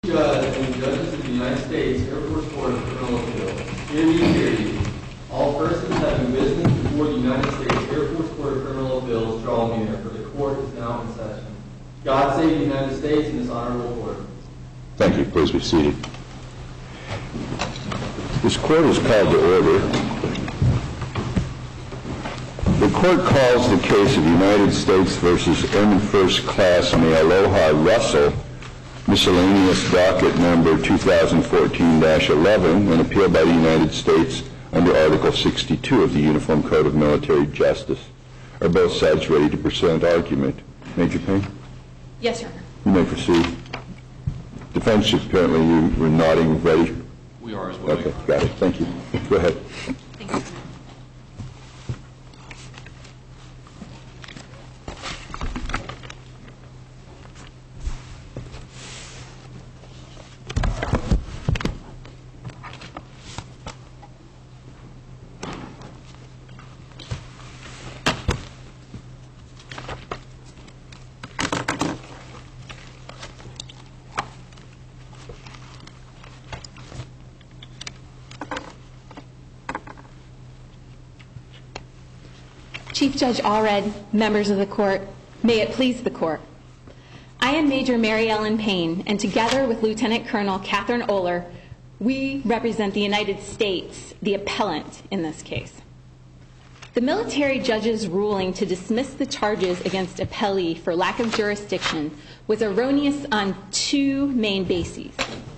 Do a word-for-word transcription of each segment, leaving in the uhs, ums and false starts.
Judge and the judges of the United States Air Force Court of Criminal Appeals. Hear ye, hear ye. All persons having business before the United States Air Force Court of Criminal Appeals draw near, for the court is now in session. God save the United States and this honorable court. Thank you. Please be seated. This court is called to order. The court calls the case of United States versus Airman First Class May Aloha Russell, miscellaneous docket number two thousand fourteen dash eleven, an appeal by the United States under Article sixty-two of the Uniform Code of Military Justice. Are both sides ready to present argument? Major Payne? Yes, Your Honor. You may proceed. Defense, apparently you were nodding, ready? We are as well. Okay, got it. Thank you. Go ahead. Thank you. Chief Judge Allred, members of the court, may it please the court. I am Major Mary Ellen Payne, and together with Lieutenant Colonel Catherine Oler, we represent the United States, the appellant in this case. The military judge's ruling to dismiss the charges against appellee for lack of jurisdiction was erroneous on two main bases.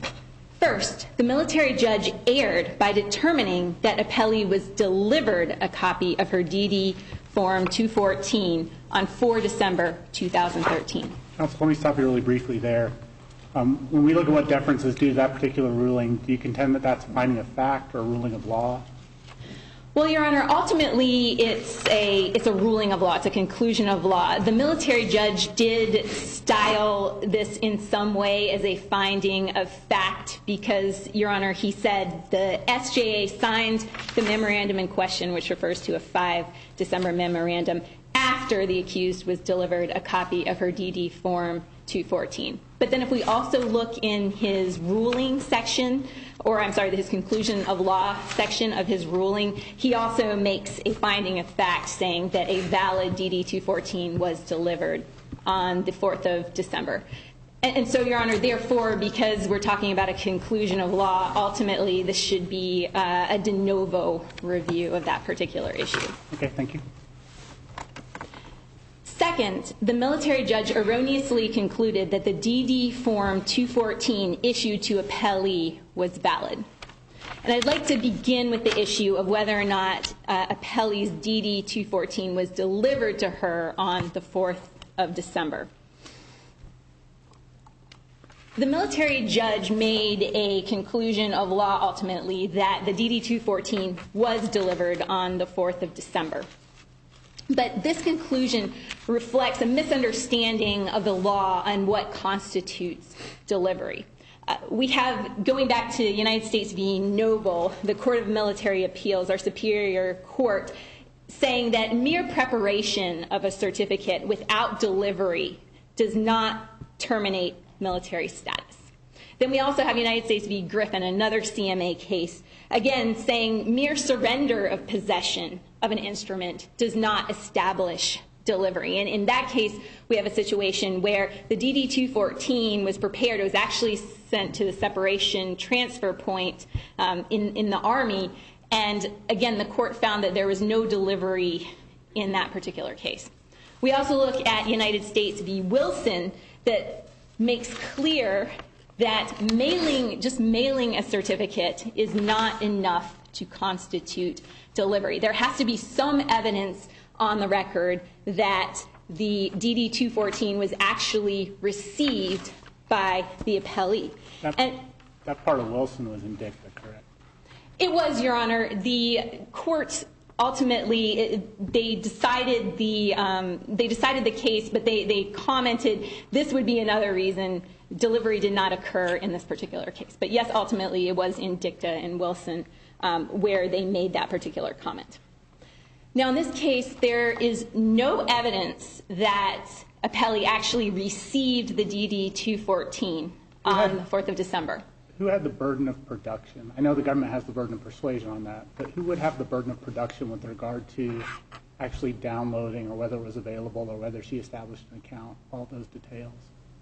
First, the military judge erred by determining that appellee was delivered a copy of her D D Form two fourteen on the fourth of December two thousand thirteen. Counsel, let me stop you really briefly there. Um, when we look at what deference is due to that particular ruling, do you contend that that's a finding of fact or a ruling of law? Well, Your Honor, ultimately it's a it's a ruling of law. It's a conclusion of law. The military judge did style this in some way as a finding of fact because, Your Honor, he said the S J A signed the memorandum in question, which refers to a the fifth of December memorandum, after the accused was delivered a copy of her D D Form two fourteen. But then if we also look in his ruling section, or I'm sorry, his conclusion of law section of his ruling, he also makes a finding of fact saying that a valid D D two fourteen was delivered on the fourth of December. And, and so, Your Honor, therefore, because we're talking about a conclusion of law, ultimately this should be uh, a de novo review of that particular issue. Okay, thank you. Second, the military judge erroneously concluded that the D D Form two fourteen issued to appellee was valid. And I'd like to begin with the issue of whether or not uh, appellee's D D two fourteen was delivered to her on the fourth of December. The military judge made a conclusion of law ultimately that the D D two fourteen was delivered on the fourth of December. But this conclusion reflects a misunderstanding of the law and what constitutes delivery. Uh, we have, going back to United States v. Noble, the Court of Military Appeals, our superior court, saying that mere preparation of a certificate without delivery does not terminate military status. Then we also have United States v. Griffin, another C M A case, again saying mere surrender of possession of an instrument does not establish delivery. And in that case, we have a situation where the D D two fourteen was prepared. It was actually sent to the separation transfer point um, in, in the Army. And again, the court found that there was no delivery in that particular case. We also look at United States v. Wilson that makes clear that mailing, just mailing a certificate is not enough to constitute delivery. There has to be some evidence on the record that the D D two fourteen was actually received by the appellee. That, and that part of Wilson was in dicta, correct? It was, Your Honor. The court ultimately, it, they decided the um, they decided the case, but they, they commented this would be another reason delivery did not occur in this particular case. But yes, ultimately it was in dicta in Wilson um, where they made that particular comment. Now in this case, there is no evidence that appellee actually received the D D two fourteen on the fourth of December. Who had the burden of production? I know the government has the burden of persuasion on that, but who would have the burden of production with regard to actually downloading or whether it was available or whether she established an account, all those details?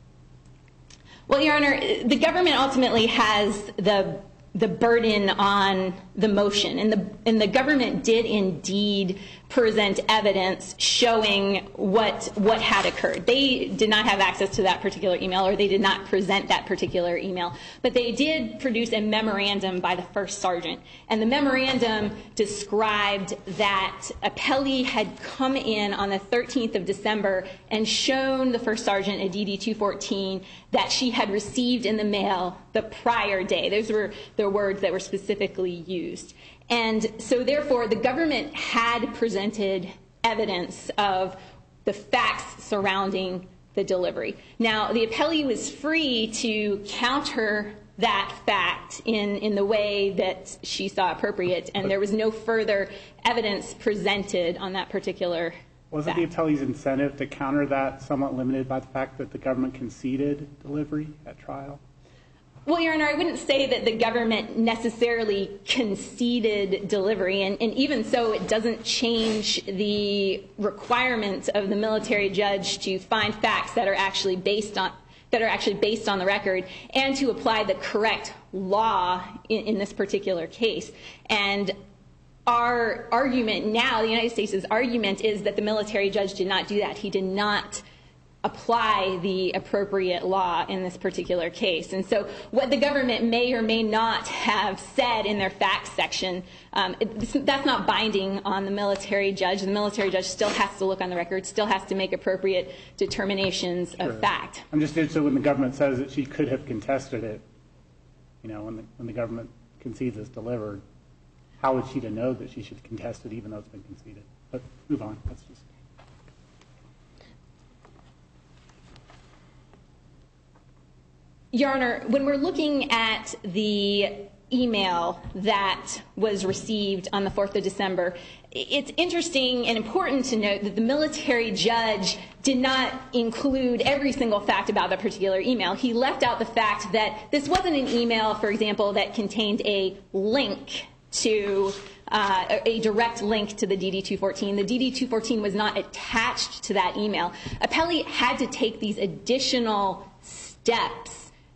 Well, Your Honor, the government ultimately has the the burden on the motion, and the and the government did indeed present evidence showing what what had occurred. They did not have access to that particular email, or they did not present that particular email, but they did produce a memorandum by the first sergeant, and the memorandum described that Apelli had come in on the thirteenth of December and shown the first sergeant a D D two fourteen that she had received in the mail the prior day. Those were the words that were specifically used. And so therefore, the government had presented evidence of the facts surrounding the delivery. Now, the appellee was free to counter that fact in, in the way that she saw appropriate, and there was no further evidence presented on that particular Wasn't fact. the appellee's incentive to counter that somewhat limited by the fact that the government conceded delivery at trial? Well, Your Honor, I wouldn't say that the government necessarily conceded delivery, and, and even so, it doesn't change the requirements of the military judge to find facts that are actually based on that are actually based on the record and to apply the correct law in, in this particular case. And our argument now, the United States' argument, is that the military judge did not do that. He did not apply the appropriate law in this particular case. And so what the government may or may not have said in their facts section, um, it, that's not binding on the military judge. The military judge still has to look on the record, still has to make appropriate determinations Sure. of fact. I'm just interested when the government says that she could have contested it, you know, when the, when the government concedes it's delivered, how is she to know that she should contest it even though it's been conceded? But move on. That's just... Your Honor, when we're looking at the email that was received on the fourth of December, it's interesting and important to note that the military judge did not include every single fact about that particular email. He left out the fact that this wasn't an email, for example, that contained a link to uh, a direct link to the D D two fourteen. The D D two fourteen was not attached to that email. Apelli had to take these additional steps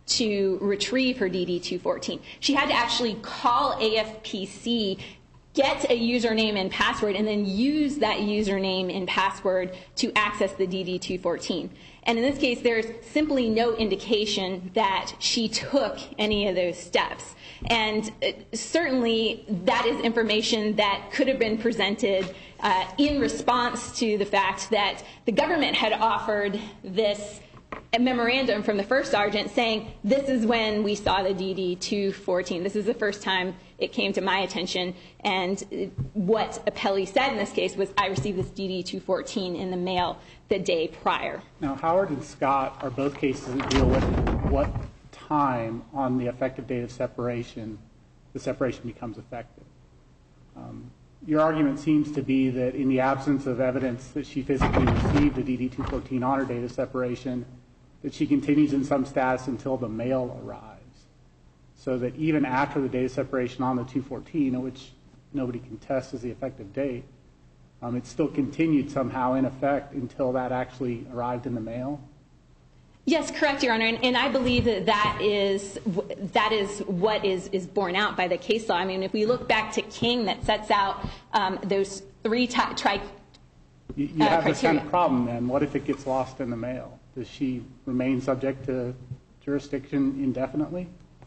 to retrieve her D D two fourteen. She had to actually call A F P C, get a username and password, and then use that username and password to access the D D two fourteen. And in this case, there's simply no indication that she took any of those steps. And certainly that is information that could have been presented uh, in response to the fact that the government had offered this a memorandum from the first sergeant saying, this is when we saw the D D two fourteen. This is the first time it came to my attention. And what Apelli said in this case was, I received this D D two fourteen in the mail the day prior. Now, Howard and Scott are both cases that deal with what time on the effective date of separation the separation becomes effective. Um, your argument seems to be that in the absence of evidence that she physically received the D D two fourteen on her date of separation, that she continues in some status until the mail arrives. So that even after the date of separation on the two fourteen, which nobody contests as the effective date, um, it still continued somehow in effect until that actually arrived in the mail? Yes, correct, Your Honor. And, and I believe that that is, that is what is, is borne out by the case law. I mean, if we look back to King, that sets out um, those three tri- tri- You, you uh, have this kind criteria. of problem then. What if it gets lost in the mail? Does she remain subject to jurisdiction indefinitely?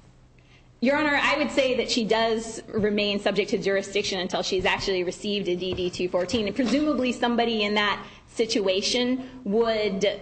Your Honor, I would say that she does remain subject to jurisdiction until she's actually received a D D two fourteen. And presumably somebody in that situation would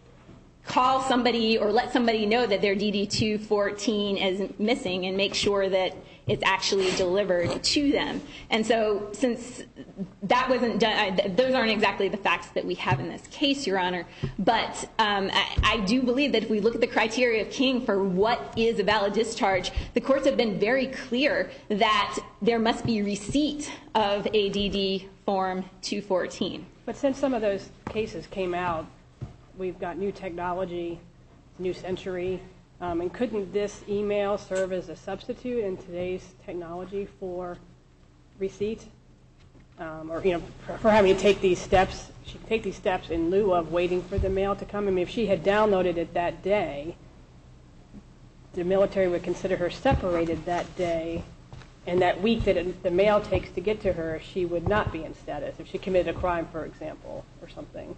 call somebody or let somebody know that their D D two fourteen is missing and make sure that it's actually delivered to them. And so since that wasn't done, those aren't exactly the facts that we have in this case, Your Honor. But um, I, I do believe that if we look at the criteria of King for what is a valid discharge, the courts have been very clear that there must be receipt of a D D form two fourteen. But since some of those cases came out, we've got new technology, new century, Um, and couldn't this email serve as a substitute in today's technology for receipt? Um, or, you know, for, for having to take these steps, she could take these steps in lieu of waiting for the mail to come. I mean, if she had downloaded it that day, the military would consider her separated that day, and that week that it, the mail takes to get to her, she would not be in status if she committed a crime, for example, or something.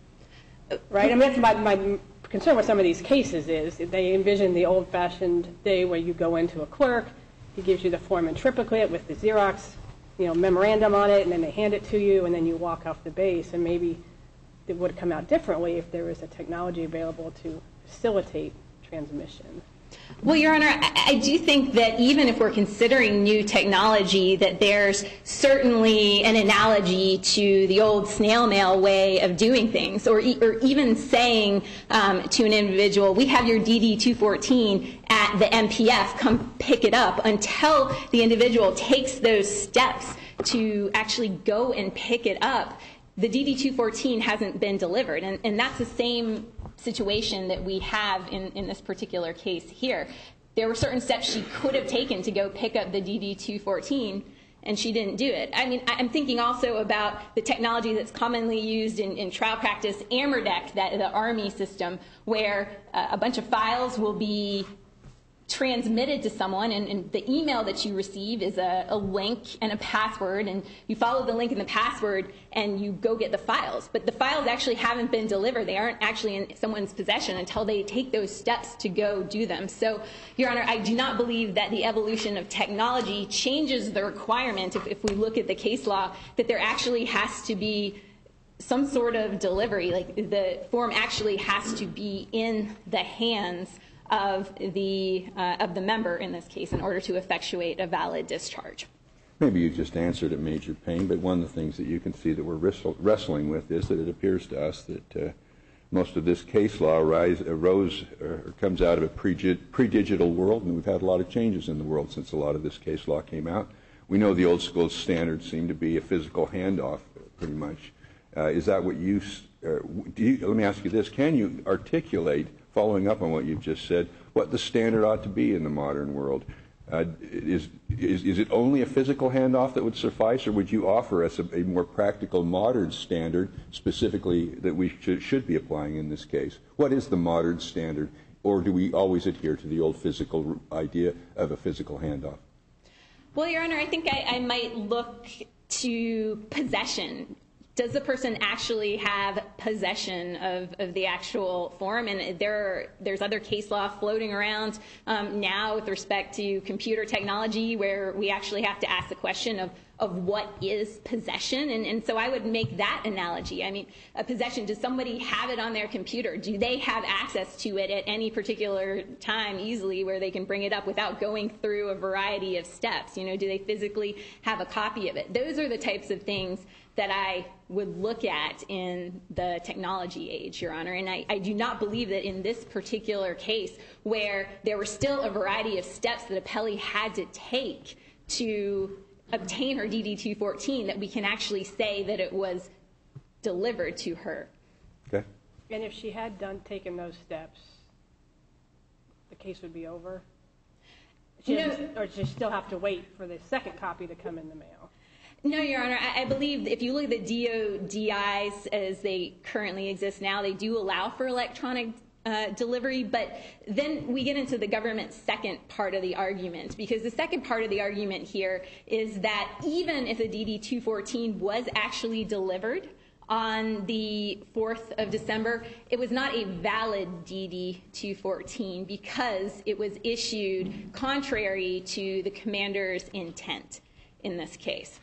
Right? I mean, that's my, my concern with some of these cases is they envision the old-fashioned day where you go into a clerk, he gives you the form in triplicate with the Xerox, you know, memorandum on it, and then they hand it to you, and then you walk off the base. And maybe it would come out differently if there was a technology available to facilitate transmission. Well, Your Honor, I, I do think that even if we're considering new technology, that there's certainly an analogy to the old snail mail way of doing things, or, e or even saying um, to an individual, we have your D D two fourteen at the M P F, come pick it up, until the individual takes those steps to actually go and pick it up. The D D two fourteen hasn't been delivered, and, and that's the same situation that we have in, in this particular case here. There were certain steps she could have taken to go pick up the D D two fourteen, and she didn't do it. I mean, I'm thinking also about the technology that's commonly used in, in trial practice, AMERDEC, that the Army system, where uh, a bunch of files will be transmitted to someone, and, and the email that you receive is a, a link and a password, and you follow the link and the password and you go get the files. But the files actually haven't been delivered. They aren't actually in someone's possession until they take those steps to go do them. So, Your Honor, I do not believe that the evolution of technology changes the requirement, if, if we look at the case law, that there actually has to be some sort of delivery. Like, the form actually has to be in the hands of the uh, of the member in this case in order to effectuate a valid discharge. Maybe you just answered it, Major Payne, but one of the things that you can see that we're wrestle wrestling with is that it appears to us that uh, most of this case law arise, arose or comes out of a pre-digital world, and we've had a lot of changes in the world since a lot of this case law came out. We know the old school standards seem to be a physical handoff, pretty much. Uh, is that what you, uh, do you, let me ask you this, can you articulate, following up on what you've just said, what the standard ought to be in the modern world? Uh, is, is, is it only a physical handoff that would suffice, or would you offer us a, a more practical modern standard specifically that we should, should be applying in this case? What is the modern standard, or do we always adhere to the old physical idea of a physical handoff? Well, Your Honor, I think I, I might look to possession. Does the person actually have possession of, of the actual form? And there are, there's other case law floating around um, now with respect to computer technology where we actually have to ask the question of, of what is possession. And, and so I would make that analogy. I mean, a possession, does somebody have it on their computer? Do they have access to it at any particular time easily where they can bring it up without going through a variety of steps? You know, do they physically have a copy of it? Those are the types of things that I would look at in the technology age, Your Honor. And I, I do not believe that in this particular case, where there were still a variety of steps that appellee had to take to obtain her D D two fourteen, that we can actually say that it was delivered to her. Okay. And if she had done taken those steps, the case would be over? She No. Or does she still have to wait for the second copy to come in the mail? No, Your Honor. I, I believe if you look at the D O D Is as they currently exist now, they do allow for electronic uh, delivery, but then we get into the government's second part of the argument, because the second part of the argument here is that even if the D D two fourteen was actually delivered on the fourth of December, it was not a valid D D two fourteen because it was issued contrary to the commander's intent in this case.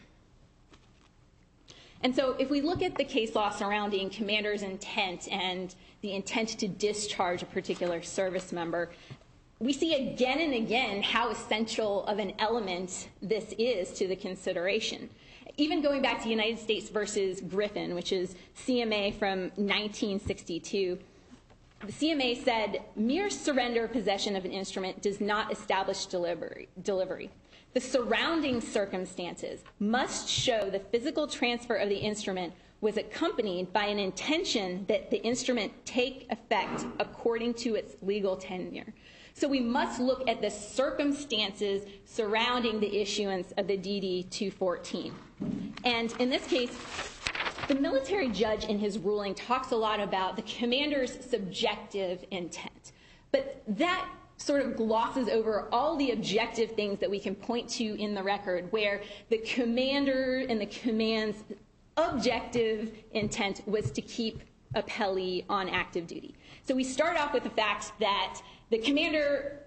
And so if we look at the case law surrounding commander's intent and the intent to discharge a particular service member, we see again and again how essential of an element this is to the consideration. Even going back to United States versus Griffin, which is C M A from nineteen sixty-two, the C M A said, mere surrender or possession of an instrument does not establish delivery. delivery. The surrounding circumstances must show the physical transfer of the instrument was accompanied by an intention that the instrument take effect according to its legal tenure. So we must look at the circumstances surrounding the issuance of the D D two fourteen. And in this case, the military judge in his ruling talks a lot about the commander's subjective intent. But that sort of glosses over all the objective things that we can point to in the record, where the commander and the command's objective intent was to keep Apelli on active duty. So we start off with the fact that the commander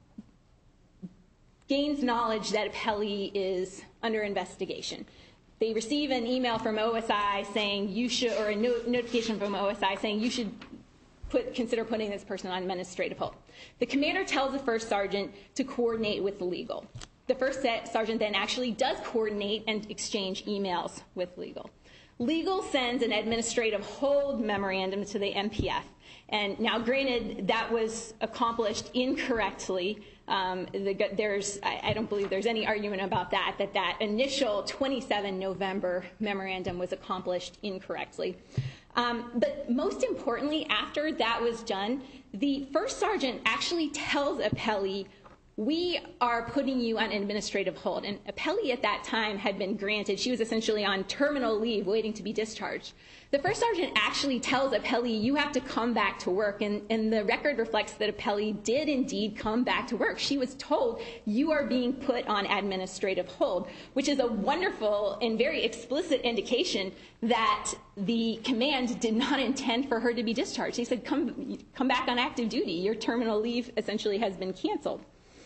gains knowledge that Apelli is under investigation. They receive an email from O S I saying you should, or a no- notification from O S I saying you should put, consider putting this person on administrative hold. The commander tells the first sergeant to coordinate with legal. The first sergeant then actually does coordinate and exchange emails with legal. Legal sends an administrative hold memorandum to the M P F. And now, granted, that was accomplished incorrectly. Um, the, there's, I, I don't believe there's any argument about that, that that initial twenty-seventh of November memorandum was accomplished incorrectly. Um, but most importantly, after that was done, the first sergeant actually tells Apelli, we are putting you on administrative hold. And Apelli at that time had been granted, she was essentially on terminal leave waiting to be discharged. The first sergeant actually tells Apelli, you have to come back to work. And, and the record reflects that Apelli did indeed come back to work. She was told, you are being put on administrative hold, which is a wonderful and very explicit indication that the command did not intend for her to be discharged. They said, come, come back on active duty. Your terminal leave essentially has been canceled.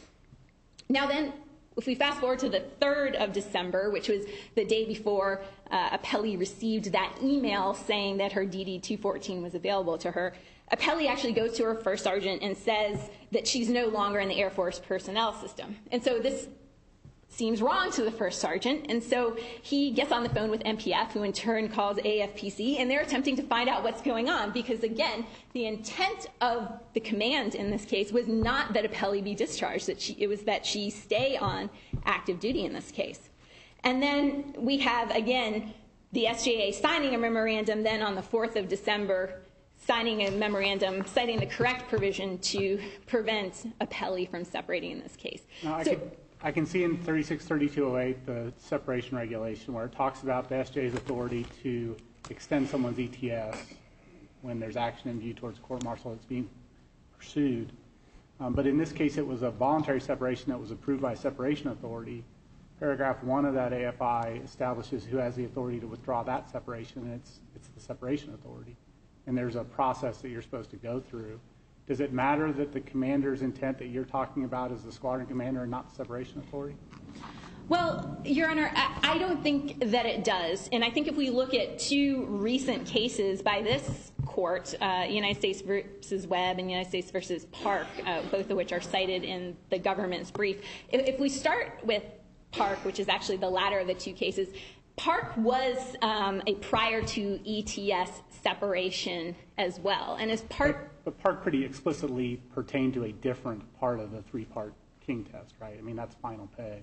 Now then, if we fast forward to the third of December, which was the day before uh, Apelli received that email saying that her D D two fourteen was available to her, Apelli actually goes to her first sergeant and says that she's no longer in the Air Force personnel system. And so this seems wrong to the first sergeant, and so he gets on the phone with M P F, who in turn calls A F P C, and they're attempting to find out what's going on, because again, the intent of the command in this case was not that Apelli be discharged, that she, it was that she stay on active duty in this case. And then we have, again, the S J A signing a memorandum then on the fourth of December, signing a memorandum citing the correct provision to prevent Apelli from separating in this case. No, I so, could, I can see in thirty-six thirty-two oh eight the separation regulation where it talks about the S J A's authority to extend someone's E T S when there's action in view towards court-martial that's being pursued. Um, but in this case, it was a voluntary separation that was approved by a separation authority. Paragraph one of that A F I establishes who has the authority to withdraw that separation, and it's, it's the separation authority. And there's a process that you're supposed to go through. Does it matter that the commander's intent that you're talking about is the squadron commander and not the separation authority? Well, Your Honor, I, I don't think that it does. And I think if we look at two recent cases by this court, uh, United States versus Webb and United States versus Park, uh, both of which are cited in the government's brief, if, if we start with Park, which is actually the latter of the two cases, Park was um, a prior to E T S separation as well. And as part... But, but Park pretty explicitly pertained to a different part of the three-part King test, right? I mean, that's final pay.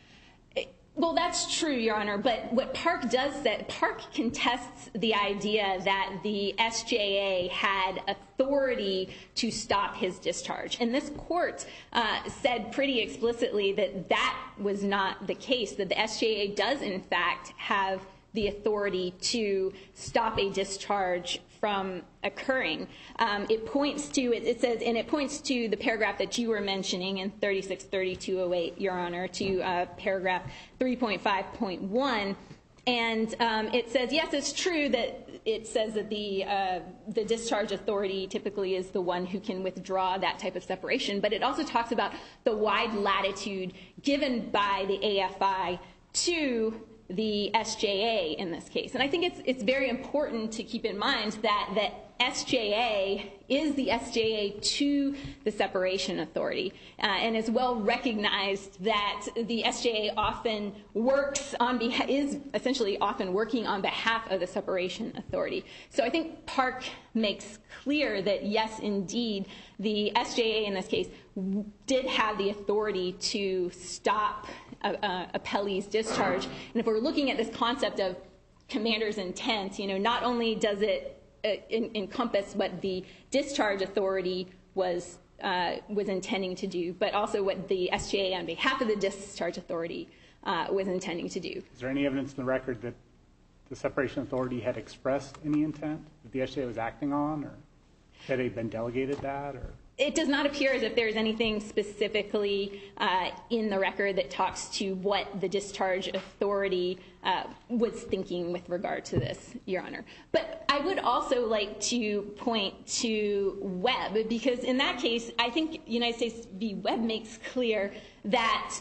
Well, that's true, Your Honor, but what Park does, that Park contests the idea that the S J A had authority to stop his discharge. And this court uh, said pretty explicitly that that was not the case, that the S J A does, in fact, have the authority to stop a discharge from occurring. Um, it points to, it, it says, and it points to the paragraph that you were mentioning in thirty-six thirty-two oh eight, Your Honor, to uh, paragraph three point five point one. And um, it says, yes, it's true that it says that the uh, the discharge authority typically is the one who can withdraw that type of separation, but it also talks about the wide latitude given by the A F I to the S J A in this case. And I think it's it's very important to keep in mind that that S J A is the S J A to the separation authority, uh, and is well recognized that the S J A often works on behalf, is essentially often working on behalf of the separation authority. So I think Park makes clear that yes, indeed, the S J A in this case did have the authority to stop a, a Apelli's discharge. And if we're looking at this concept of commander's intent, you know, not only does it uh, in, encompass what the discharge authority was uh, was intending to do, but also what the S G A on behalf of the Discharge Authority uh, was intending to do. Is there any evidence in the record that the Separation Authority had expressed any intent that the S G A was acting on, or had it been delegated that? Or it does not appear as if there's anything specifically uh, in the record that talks to what the Discharge Authority uh, was thinking with regard to this, Your Honor. But I would also like to point to Webb, because in that case, I think United States v. Webb makes clear that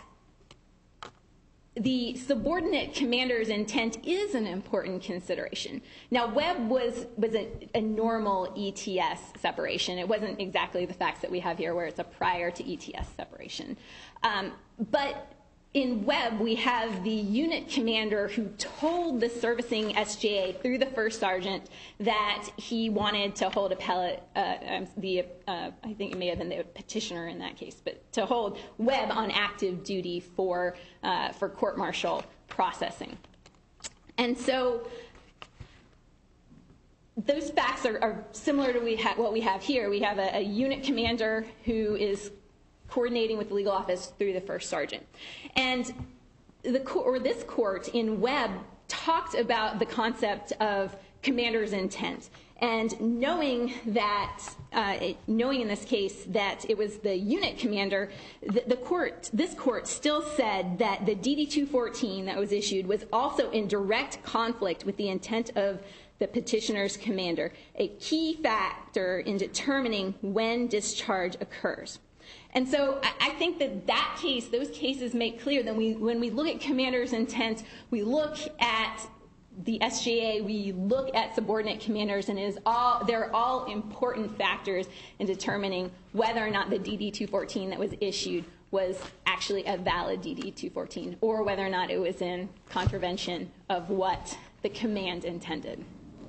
the subordinate commander's intent is an important consideration. Now, Webb was, was a, a normal E T S separation. It wasn't exactly the facts that we have here, where it's a prior to E T S separation. Um, but in Webb, we have the unit commander who told the servicing S G A through the first sergeant that he wanted to hold appellate, uh, um, the, uh, I think it may have been the petitioner in that case, but to hold Webb on active duty for, uh, for court-martial processing. And so those facts are, are similar to we ha- what we have here. We have a, a unit commander who is coordinating with the legal office through the first sergeant. And the court, or this court in Webb talked about the concept of commander's intent. And knowing that, uh, it, knowing in this case that it was the unit commander, the, the court, this court still said that the D D two fourteen that was issued was also in direct conflict with the intent of the petitioner's commander, a key factor in determining when discharge occurs. And so I think that that case, those cases make clear that we, when we look at commander's intent, we look at the S G A, we look at subordinate commanders, and it is all, they're all important factors in determining whether or not the D D two fourteen that was issued was actually a valid D D two fourteen, or whether or not it was in contravention of what the command intended.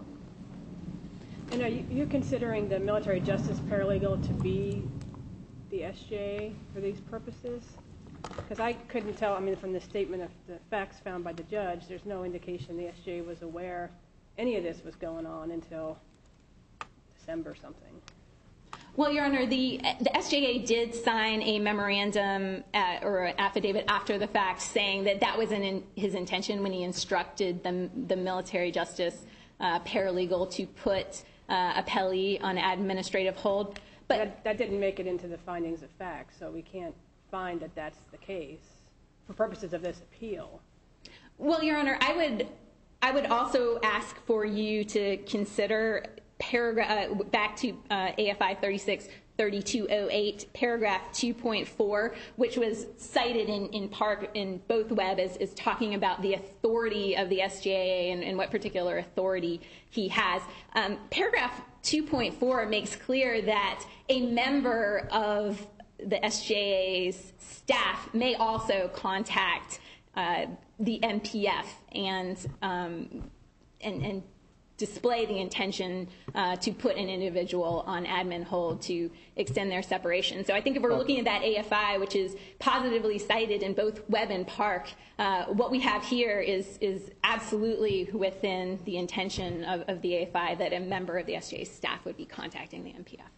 And are you, you're considering the military justice paralegal to be the S G A for these purposes? Because I couldn't tell, I mean, from the statement of the facts found by the judge, there's no indication the S G A was aware any of this was going on until December or something. Well, Your Honor, the, the S G A did sign a memorandum uh, or an affidavit after the fact saying that that was in his intention when he instructed the, the military justice uh, paralegal to put uh, appellee on administrative hold. But that, that didn't make it into the findings of fact, so we can't find that that's the case for purposes of this appeal. Well, Your Honor, I would I would also ask for you to consider paragraph uh, back to uh, A F I thirty-six thirty-two oh eight, paragraph two point four, which was cited in in part in both Webb as, as talking about the authority of the S G A and, and what particular authority he has. Um, paragraph two point four makes clear that a member of the S G A's staff may also contact uh, the M P F and um, and, and display the intention uh, to put an individual on admin hold to extend their separation. So I think if we're looking at that A F I, which is positively cited in both Webb and Park, uh, what we have here is is absolutely within the intention of, of the A F I that a member of the S G A staff would be contacting the M P F.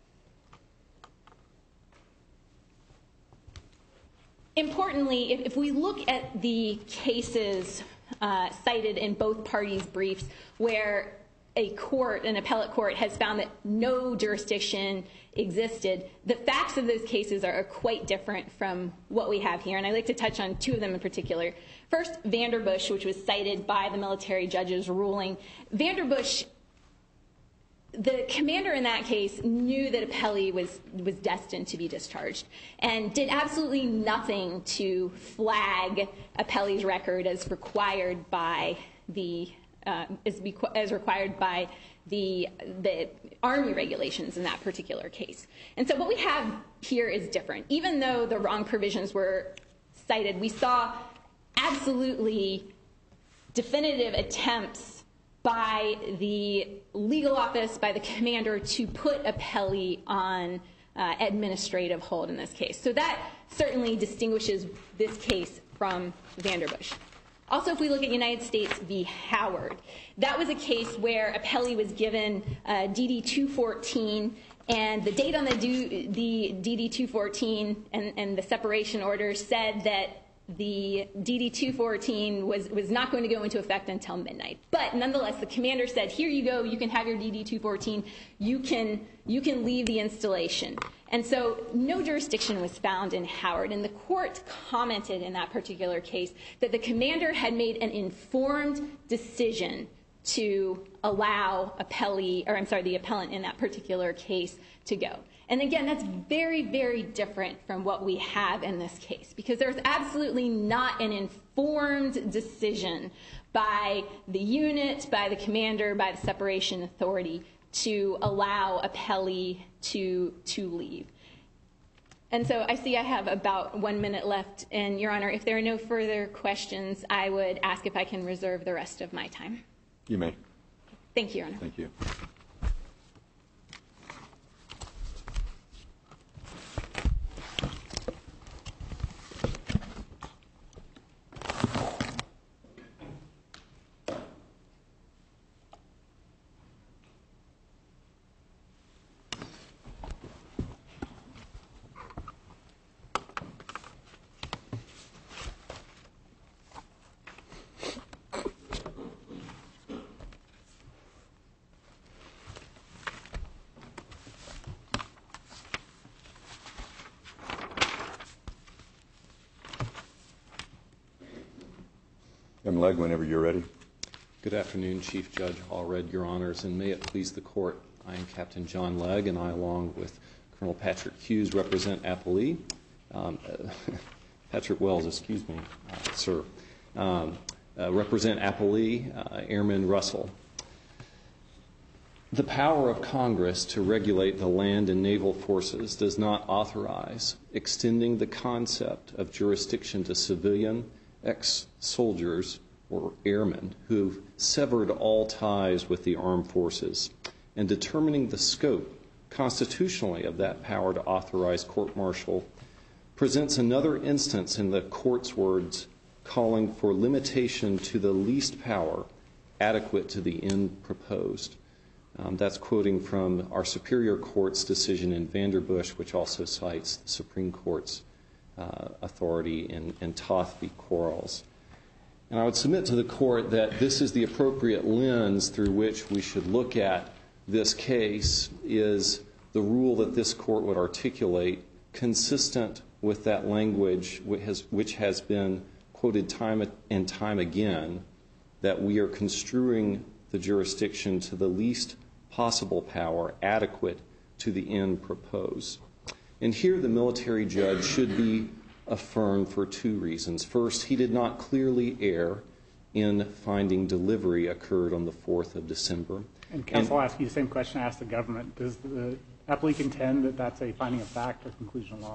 Importantly, if, if we look at the cases uh, cited in both parties' briefs where a court, an appellate court, has found that no jurisdiction existed, the facts of those cases are quite different from what we have here. And I'd like to touch on two of them in particular. First, Vanderbush, which was cited by the military judge's ruling. Vanderbush, the commander in that case knew that appellee was, was destined to be discharged and did absolutely nothing to flag appellee's record as required by the uh, as, as required by the the Army regulations in that particular case. And so what we have here is different. Even though the wrong provisions were cited, we saw absolutely definitive attempts by the legal office, by the commander, to put appellee on uh, administrative hold in this case. So that certainly distinguishes this case from Vanderbush. Also, if we look at United States v. Howard, that was a case where appellee was given uh, D D two fourteen And the date on the, do, the D D two fourteen and, and the separation order said that the D D two fourteen was, was not going to go into effect until midnight. But nonetheless, the commander said, here you go, you can have your D D two fourteen, you can, you can leave the installation. And so no jurisdiction was found in Howard, and the court commented in that particular case that the commander had made an informed decision to allow appellee, or I'm sorry, the appellant in that particular case to go. And again, that's very, very different from what we have in this case, because there's absolutely not an informed decision by the unit, by the commander, by the separation authority to allow appellee to, to leave. And so I see I have about one minute left, and Your Honor, if there are no further questions, I would ask if I can reserve the rest of my time. You may. Thank you, Your Honor. Thank you. Captain Legg, whenever you're ready. Good afternoon, Chief Judge Allred, Your Honors, and may it please the Court, I am Captain John Legg, and I, along with Colonel Patrick Hughes, represent Appellee. Um, uh, Patrick Wells, excuse me, uh, sir, um, uh, represent Appellee, uh, Airman Russell. The power of Congress to regulate the land and naval forces does not authorize extending the concept of jurisdiction to civilian ex-soldiers or airmen who've severed all ties with the armed forces, and determining the scope constitutionally of that power to authorize court-martial presents another instance in the court's words calling for limitation to the least power adequate to the end proposed. Um, that's quoting from our Superior Court's decision in Vanderbush, which also cites the Supreme Court's uh, authority in, in Toth v. Quarles. And I would submit to the Court that this is the appropriate lens through which we should look at this case, is the rule that this Court would articulate consistent with that language which has, which has been quoted time and time again, that we are construing the jurisdiction to the least possible power adequate to the end proposed. And here the military judge should be affirmed for two reasons. First, he did not clearly err in finding delivery occurred on the fourth of December. And counsel, I'll ask you the same question I asked the government. Does the appellee contend that that's a finding of fact or conclusion of law?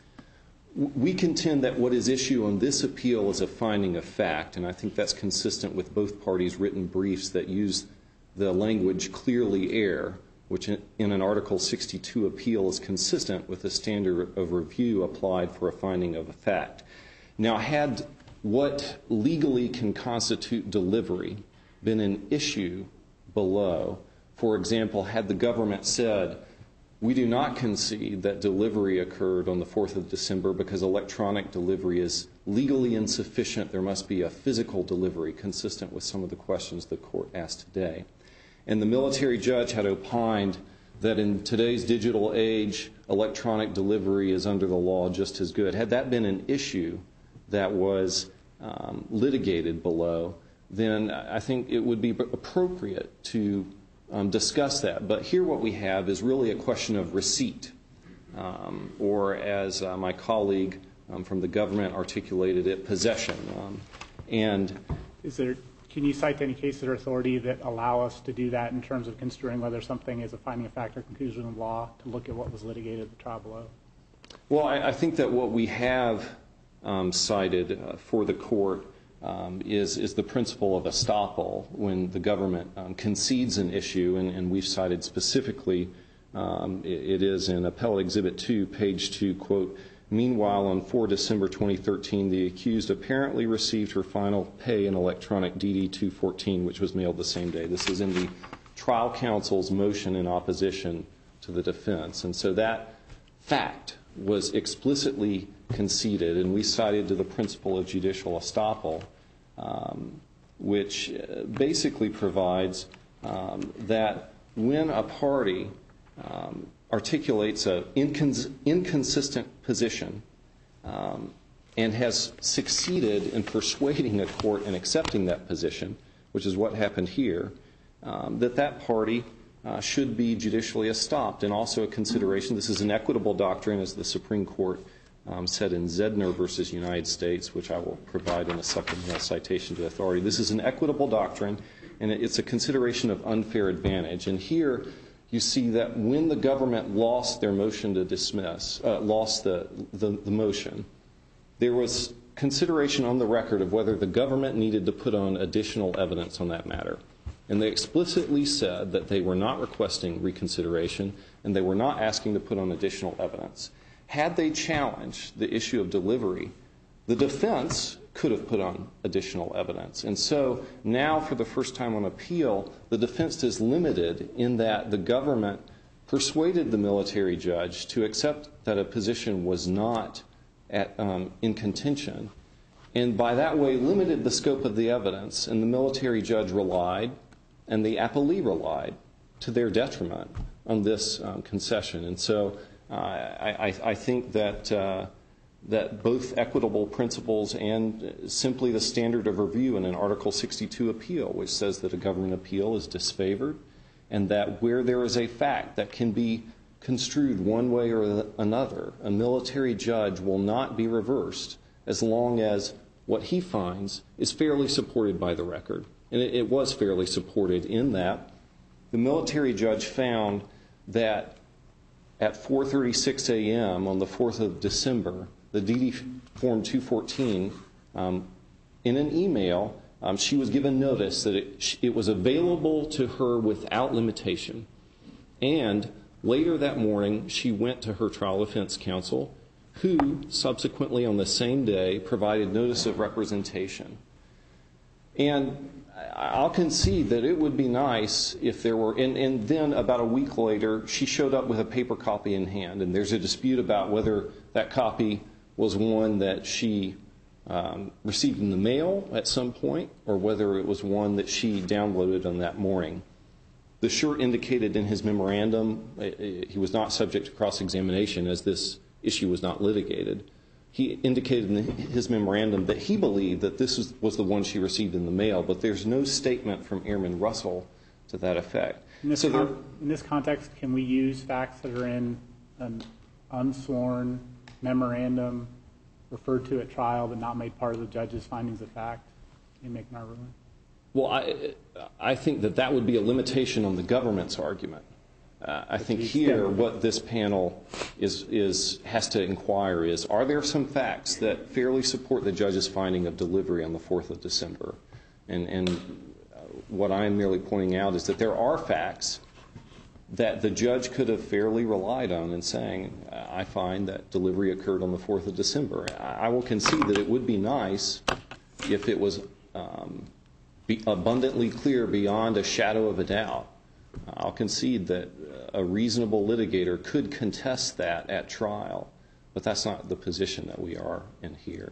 We contend that what is issued on this appeal is a finding of fact, and I think that's consistent with both parties' written briefs that use the language clearly err, which in an Article sixty-two appeal is consistent with the standard of review applied for a finding of a fact. Now, had what legally can constitute delivery been an issue below, for example, had the government said, we do not concede that delivery occurred on the fourth of December because electronic delivery is legally insufficient, there must be a physical delivery consistent with some of the questions the Court asked today. And the military judge had opined that in today's digital age, electronic delivery is under the law just as good. Had that been an issue that was um, litigated below, then I think it would be appropriate to um, discuss that. But here what we have is really a question of receipt, um, or as uh, my colleague um, from the government articulated it, possession. Um, and is there Can you cite any cases or authority that allow us to do that in terms of construing whether something is a finding of fact or conclusion of law, to look at what was litigated at the trial below? Well, I, I think that what we have um, cited uh, for the Court um, is, is the principle of estoppel when the government um, concedes an issue, and, and we've cited specifically, um, it, it is in Appellate Exhibit two, page two, quote, meanwhile, on the fourth of December twenty thirteen, the accused apparently received her final pay in electronic D D two fourteen, which was mailed the same day. This is in the trial counsel's motion in opposition to to the defense. And so that fact was explicitly conceded, and we cited to the principle of judicial estoppel, um, which basically provides um, that when a party um, articulates an incons- inconsistent position um, and has succeeded in persuading a court in accepting that position, which is what happened here, um, that that party uh, should be judicially estopped. And also a consideration, this is an equitable doctrine, as the Supreme Court um, said in Zedner versus United States, which I will provide in a supplemental citation to authority. This is an equitable doctrine, and it's a consideration of unfair advantage. And here you see that when the government lost their motion to dismiss, uh, lost the, the, the motion, there was consideration on the record of whether the government needed to put on additional evidence on that matter. And they explicitly said that they were not requesting reconsideration and they were not asking to put on additional evidence. Had they challenged the issue of delivery, the defense could have put on additional evidence. And so now, for the first time on appeal, the defense is limited in that the government persuaded the military judge to accept that a position was not at, um, in contention, and by that way limited the scope of the evidence, and the military judge relied, and the appellee relied, to their detriment on this um, concession. And so uh, I, I think that uh, that both equitable principles and simply the standard of review in an Article sixty-two appeal, which says that a government appeal is disfavored, and that where there is a fact that can be construed one way or another, a military judge will not be reversed as long as what he finds is fairly supported by the record. And it, it was fairly supported in that the military judge found that at four thirty-six a.m. on the fourth of December, the D D Form two fourteen, um, in an email, um, she was given notice that it, it was available to her without limitation. And later that morning, she went to her trial defense counsel, who subsequently on the same day provided notice of representation. And I'll concede that it would be nice if there were, and, and then about a week later, she showed up with a paper copy in hand, and there's a dispute about whether that copy was one that she um, received in the mail at some point, or whether it was one that she downloaded on that morning. The Schur indicated in his memorandum, he was not subject to cross-examination as this issue was not litigated. He indicated in his memorandum that he believed that this was, was the one she received in the mail, but there's no statement from Airman Russell to that effect. In this, so there, con- in this context, can we use facts that are in an unsworn memorandum referred to at trial but not made part of the judge's findings of fact in making our ruling? Well, I, I think that that would be a limitation on the government's argument. Uh, I think here what this panel is, is, has to inquire is, are there some facts that fairly support the judge's finding of delivery on the fourth of December? And, and uh, what I'm merely pointing out is that there are facts that the judge could have fairly relied on in saying, I find that delivery occurred on the fourth of December. I, I will concede that it would be nice if it was um, be abundantly clear beyond a shadow of a doubt. I'll concede that a reasonable litigator could contest that at trial, but that's not the position that we are in here.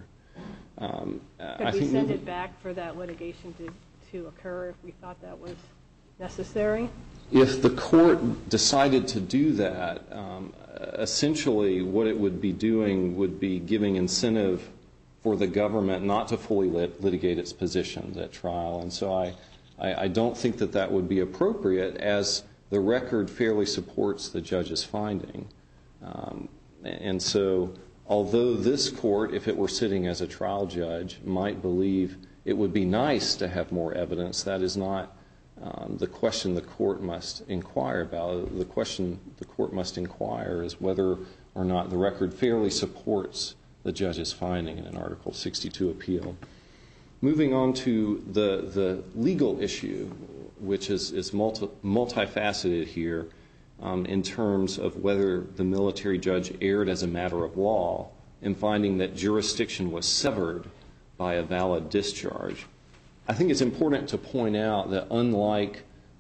Um, Could I we think send it back for that litigation to, to occur if we thought that was necessary? If the court decided to do that, um, essentially what it would be doing would be giving incentive for the government not to fully lit- litigate its positions at trial. And so I, I, I don't think that that would be appropriate, as the record fairly supports the judge's finding. Um, and so although this court, if it were sitting as a trial judge, might believe it would be nice to have more evidence, that is not um, the question the court must inquire about. The question the court must inquire is whether or not the record fairly supports the judge's finding in an Article sixty-two appeal. Moving on to the, the legal issue, which is, is multi, multifaceted here um, in terms of whether the military judge erred as a matter of law in finding that jurisdiction was severed by a valid discharge. I think it's important to point out that unlike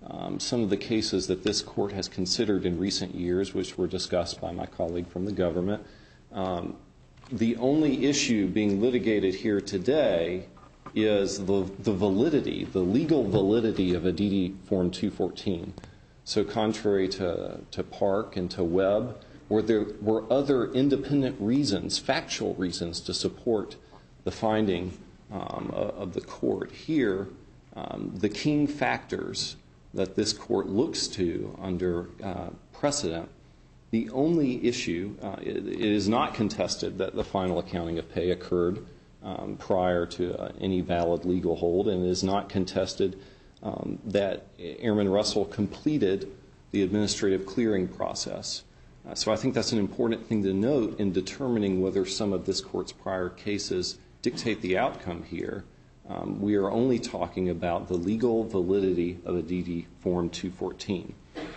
um, some of the cases that this court has considered in recent years, which were discussed by my colleague from the government. Um, the only issue being litigated here today is the, the validity, the legal validity of a D D Form two fourteen. So contrary to, to Park and to Webb, where there were other independent reasons, factual reasons, to support the finding um, of the court, here um, the key factors that this court looks to under uh, precedent, the only issue, uh, it, it is not contested that the final accounting of pay occurred um, prior to uh, any valid legal hold, and it is not contested um, that Airman Russell completed the administrative clearing process. Uh, so I think that's an important thing to note in determining whether some of this court's prior cases dictate the outcome here. Um, we are only talking about the legal validity of a D D Form two fourteen.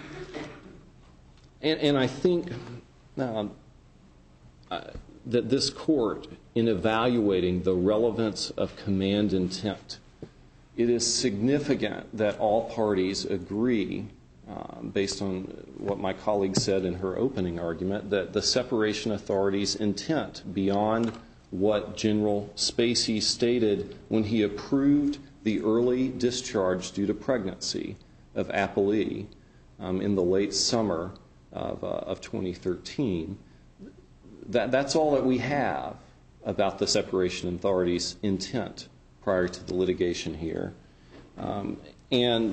And, and I think um, uh, that this court, in evaluating the relevance of command intent, it is significant that all parties agree, um, based on what my colleague said in her opening argument, that the separation authority's intent beyond what General Spacey stated when he approved the early discharge due to pregnancy of Applee um, in the late summer of, uh, of twenty thirteen. That, that's all that we have about the separation authority's intent prior to the litigation here. Um, and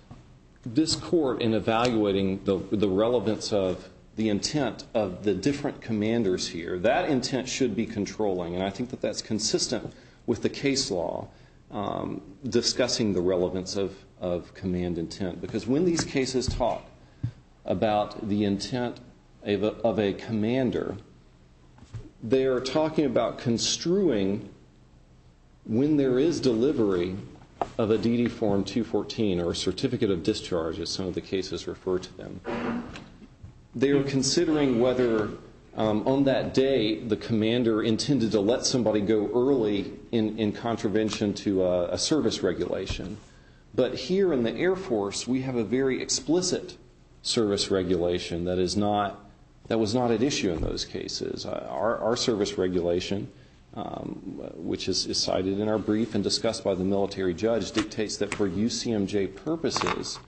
this court, in evaluating the, the relevance of the intent of the different commanders here, that intent should be controlling. And I think that that's consistent with the case law um, discussing the relevance of, of command intent. Because when these cases talk about the intent of a, of a commander, they are talking about construing, when there is delivery of a D D Form two fourteen or a certificate of discharge, as some of the cases refer to them, they are considering whether um, on that day the commander intended to let somebody go early in, in contravention to a, a service regulation. But here in the Air Force, we have a very explicit service regulation that is not that was not at issue in those cases. Uh, our, our service regulation, um, which is, is cited in our brief and discussed by the military judge, dictates that for U C M J purposes,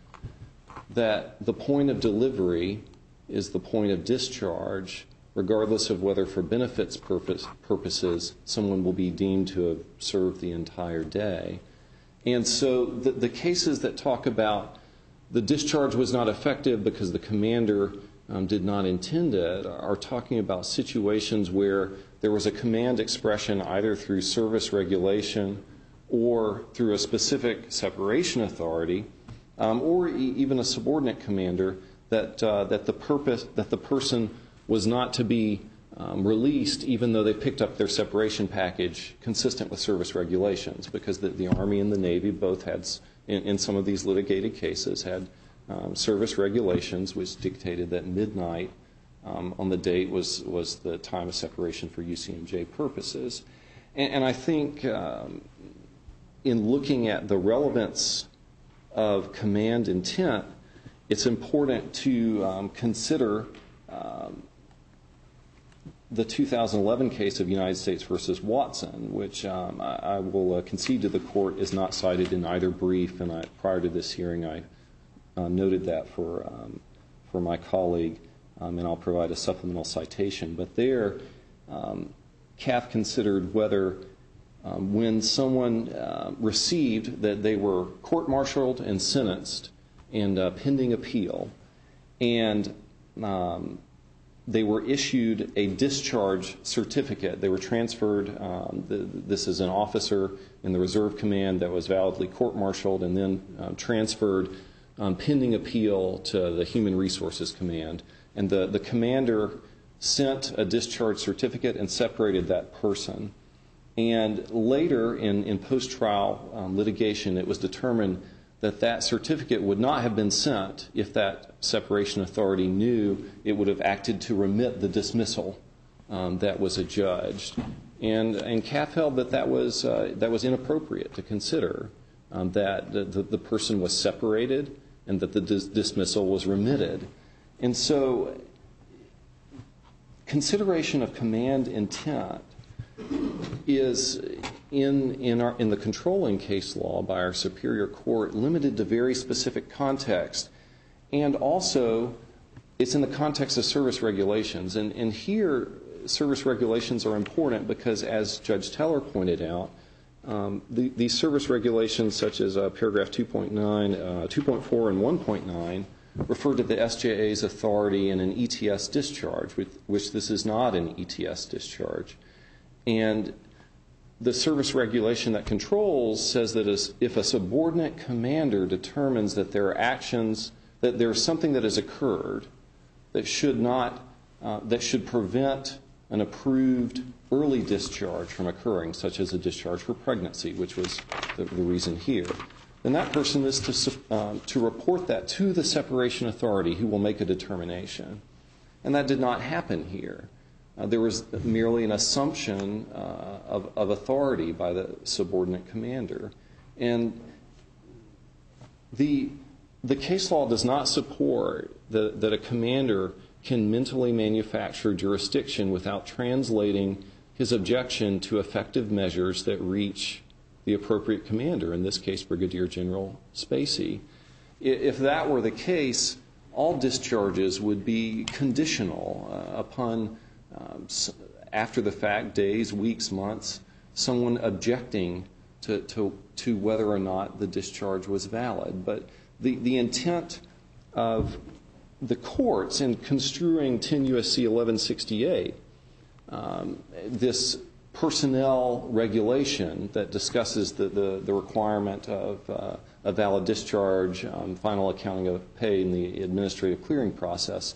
that the point of delivery is the point of discharge, regardless of whether for benefits purpose, purposes someone will be deemed to have served the entire day. And so the, the cases that talk about the discharge was not effective because the commander um, did not intend it are talking about situations where there was a command expression either through service regulation or through a specific separation authority, um, or e even a subordinate commander, that uh, that the purpose that the person was not to be um, released even though they picked up their separation package consistent with service regulations, because the, the Army and the Navy both had, in, in some of these litigated cases, had um, service regulations which dictated that midnight um, on the date was was the time of separation for U C M J purposes. And, and I think um, in looking at the relevance of command intent, it's important to um, consider um, the two thousand eleven case of United States versus Watson, which um, I, I will uh, concede to the court is not cited in either brief. And I, prior to this hearing, I uh, noted that for um, for my colleague, um, and I'll provide a supplemental citation. But there, um, C A F considered whether um, when someone uh, received that they were court-martialed and sentenced and uh, pending appeal, and um, they were issued a discharge certificate. They were transferred. Um, the, this is an officer in the Reserve Command that was validly court-martialed and then uh, transferred um, pending appeal to the Human Resources Command. And the, the commander sent a discharge certificate and separated that person. And later in, in post-trial um, litigation, it was determined that that certificate would not have been sent if that separation authority knew it would have acted to remit the dismissal um, that was adjudged. And, and C A F held that that was, uh, that was inappropriate to consider, um, that the, the, the person was separated and that the dis- dismissal was remitted. And so consideration of command intent is in in our in the controlling case law by our superior court limited to very specific context, and also it's in the context of service regulations. And and here service regulations are important because, as Judge Teller pointed out, um, the, these service regulations, such as uh, paragraph two point nine, uh, two point four, and one point nine, refer to the S J A's authority in an E T S discharge, which, which this is not an E T S discharge. And the service regulation that controls says that as, if a subordinate commander determines that there are actions, that there's something that has occurred that should not, uh, that should prevent an approved early discharge from occurring, such as a discharge for pregnancy, which was the, the reason here, then that person is to, um, to report that to the separation authority, who will make a determination. And that did not happen here. Uh, there was merely an assumption uh, of, of authority by the subordinate commander. And the, the case law does not support the, that a commander can mentally manufacture jurisdiction without translating his objection to effective measures that reach the appropriate commander, in this case Brigadier General Spacey. If that were the case, all discharges would be conditional uh, upon, um, after the fact, days, weeks, months, someone objecting to, to, to whether or not the discharge was valid. But the, the intent of the courts in construing ten U S C eleven sixty-eight, um, this personnel regulation that discusses the, the, the requirement of uh, a valid discharge, um, final accounting of pay in the administrative clearing process.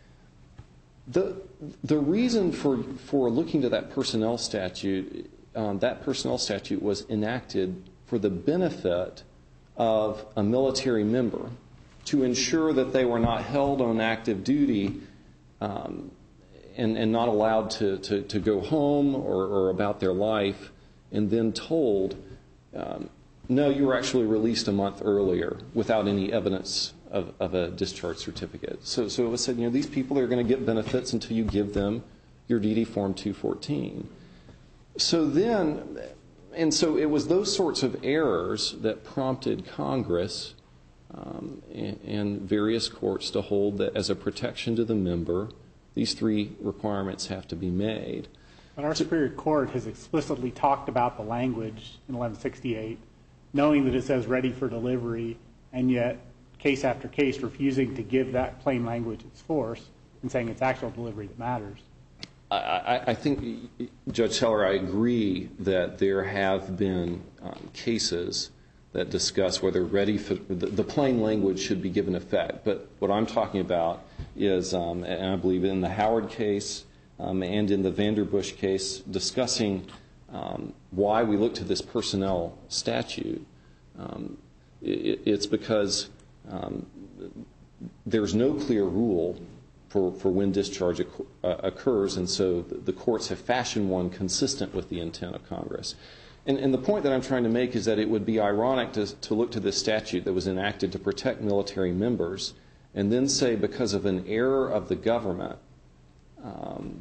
The, the reason for, for looking to that personnel statute, um, that personnel statute was enacted for the benefit of a military member, to ensure that they were not held on active duty um, and, and not allowed to, to, to go home or, or about their life, and then told, um, no, you were actually released a month earlier without any evidence of, of a discharge certificate. So, so it was said, you know, these people are going to get benefits until you give them your D D Form two fourteen. So then, and so it was those sorts of errors that prompted Congress Um, and, and various courts to hold that as a protection to the member, these three requirements have to be made. But our Superior Court has explicitly talked about the language in eleven sixty-eight, knowing that it says ready for delivery, and yet case after case refusing to give that plain language its force and saying it's actual delivery that matters. I, I, I think, Judge Heller, I agree that there have been um, cases that discuss whether ready for the, the plain language should be given effect. But what I'm talking about is, um, and I believe in the Howard case um, and in the Vanderbush case, discussing um, why we look to this personnel statute. Um, it, it's because um, there's no clear rule for, for when discharge occur, uh, occurs, and so the, the courts have fashioned one consistent with the intent of Congress. And, and the point that I'm trying to make is that it would be ironic to, to look to this statute that was enacted to protect military members and then say, because of an error of the government, um,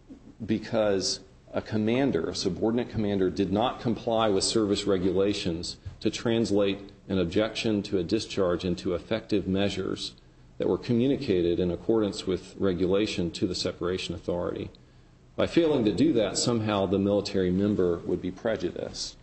because a commander, a subordinate commander, did not comply with service regulations to translate an objection to a discharge into effective measures that were communicated in accordance with regulation to the separation authority. By failing to do that, somehow the military member would be prejudiced.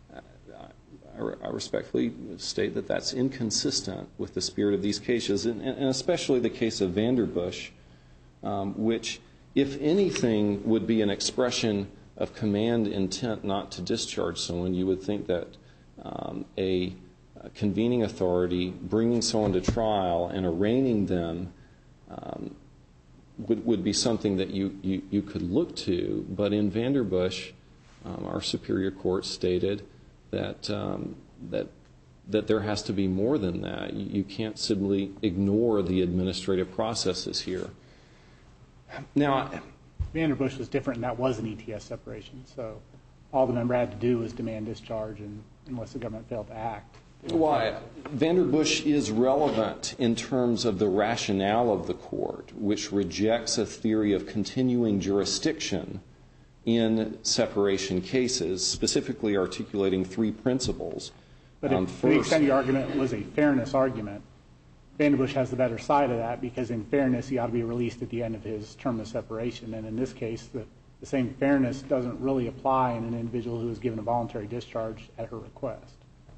I respectfully state that that's inconsistent with the spirit of these cases, and especially the case of Vanderbush, um, which, if anything, would be an expression of command intent not to discharge someone. You would think that um, a, a convening authority bringing someone to trial and arraigning them um, Would, would be something that you, you, you could look to. But in Vanderbush, um, our Superior Court stated that, um, that, that there has to be more than that. You, you can't simply ignore the administrative processes here. Now, Vanderbush was different, and that was an E T S separation. So all the member had to do was demand discharge, and unless the government failed to act. Why? Vanderbush is relevant in terms of the rationale of the court, which rejects a theory of continuing jurisdiction in separation cases, specifically articulating three principles. But Um, if to the extent your argument was a fairness argument, Vanderbush has the better side of that, because in fairness, he ought to be released at the end of his term of separation. And in this case, the, the same fairness doesn't really apply in an individual who is given a voluntary discharge at her request.